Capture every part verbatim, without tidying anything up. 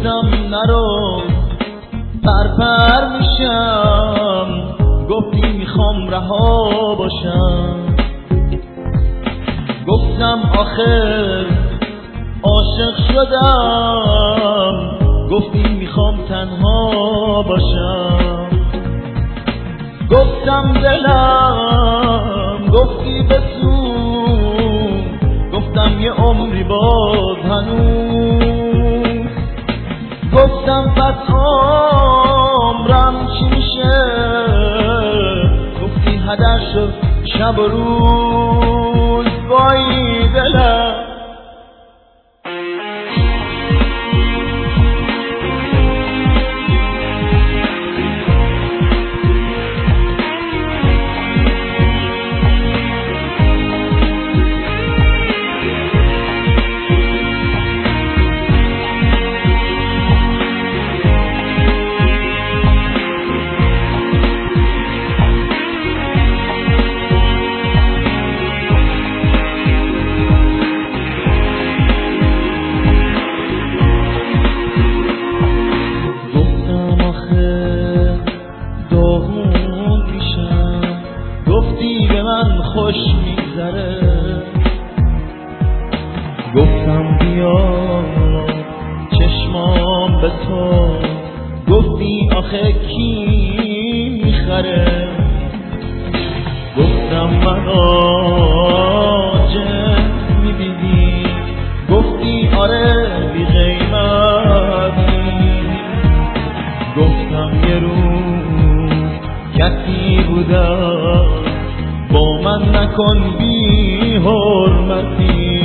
گفتم نرو پرپر میشم، گفتی میخوام رها باشم. گفتم آخر عاشق شدم، گفتی میخوام تنها باشم. گفتم دلم، گفتی بسوز، گفتم یه عمری باز هنوز. گفتم پس عمرم چی میشه، گفتی هدر شد شب و روز. وای دلم خوش میگذره. گفتم بیا چشمام به تو، گفتی آخه کی میخره. گفتم من آجه میبینی، گفتی آره بی قیمتی. گفتم یه روز کسی بودم، با من نکن بی حرمتی.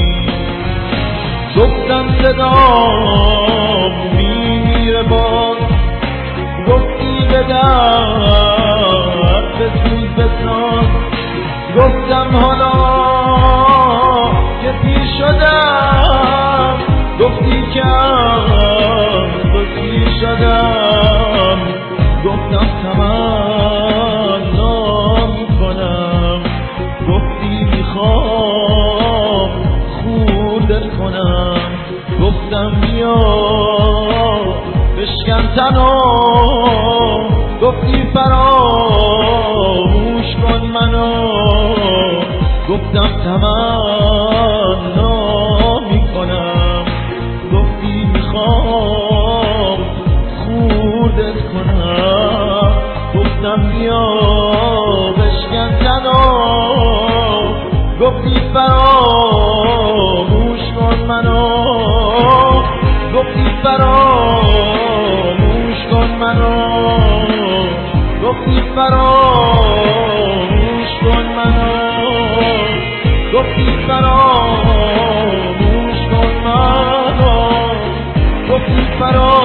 گفتم صدام میمیره باز، گفتی به درد بسوز بساز. گفتم حالا که پیر شدم، گفتی که از تو پیر شدم. گفتم تمنا میکنم، گفتی میخوام خوردت کنم. گفتم بیا بشکن تنو، گفتی فراموش کن منو. گفتم تمنا میکنم، گفتی میخوام خوردت کنم. گفتم بیا بشکن تنو، گفتی فراموش کن منو. گفتی فراموش کن منو، گفتی فراموش کن منو. گفتی فراموش کن منو، گفتی فراموش